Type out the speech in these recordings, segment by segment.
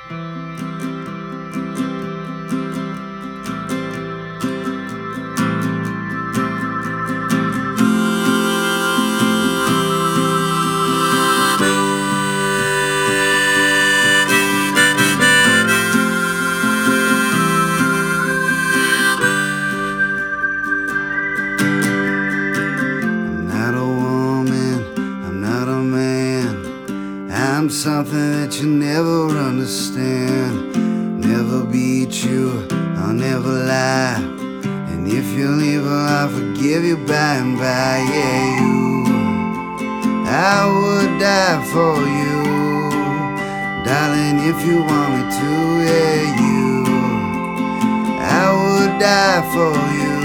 I'm something that you never understand. Never beat you, I'll never lie. And if you leave her, I'll forgive you by and by. Yeah, you, I would die for you, darling, if you want me to. Yeah, you, I would die for you.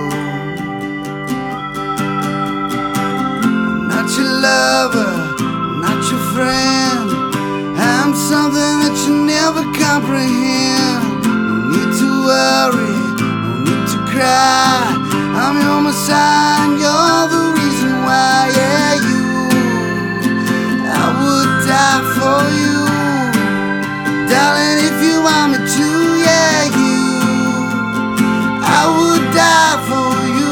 I'm not your lover, I'm not your friend. I'm something that you never comprehend. No need to worry, no need to cry. I'm your messiah and you're the reason why. Yeah, you, I would die for you, darling, if you want me to. Yeah, you, I would die for you.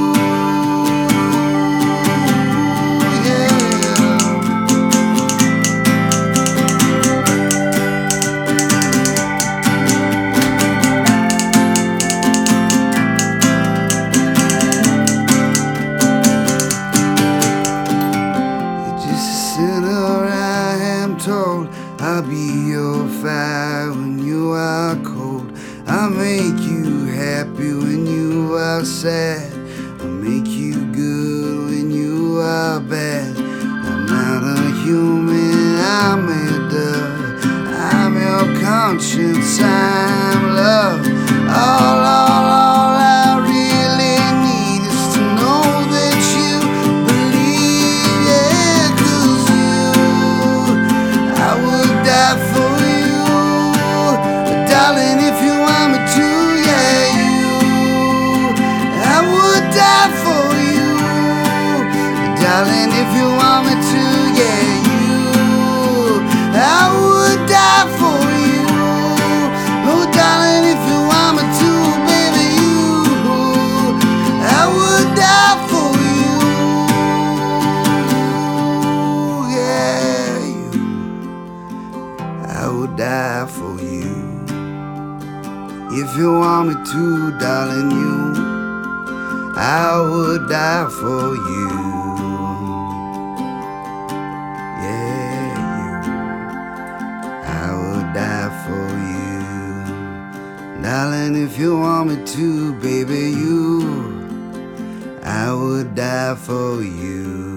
I'll be your fire when you are cold. I'll make you happy when you are sad. I'll make you good when you are bad. I'm not a human, I'm a dove. I'm your conscience, I'm love. All I really need is to know that you believe. Yeah, 'cause I would die for you, darling, if you want me to. Yeah, you, I would die for you, darling, if you want me to. Yeah, you, I would die for you, oh, darling, if you want me to, baby, you, I would die for you. Yeah, you, I would die for you. If you want me to, darling, you, I would die for you. Yeah, you, I would die for you, darling, if you want me to, baby, you, I would die for you.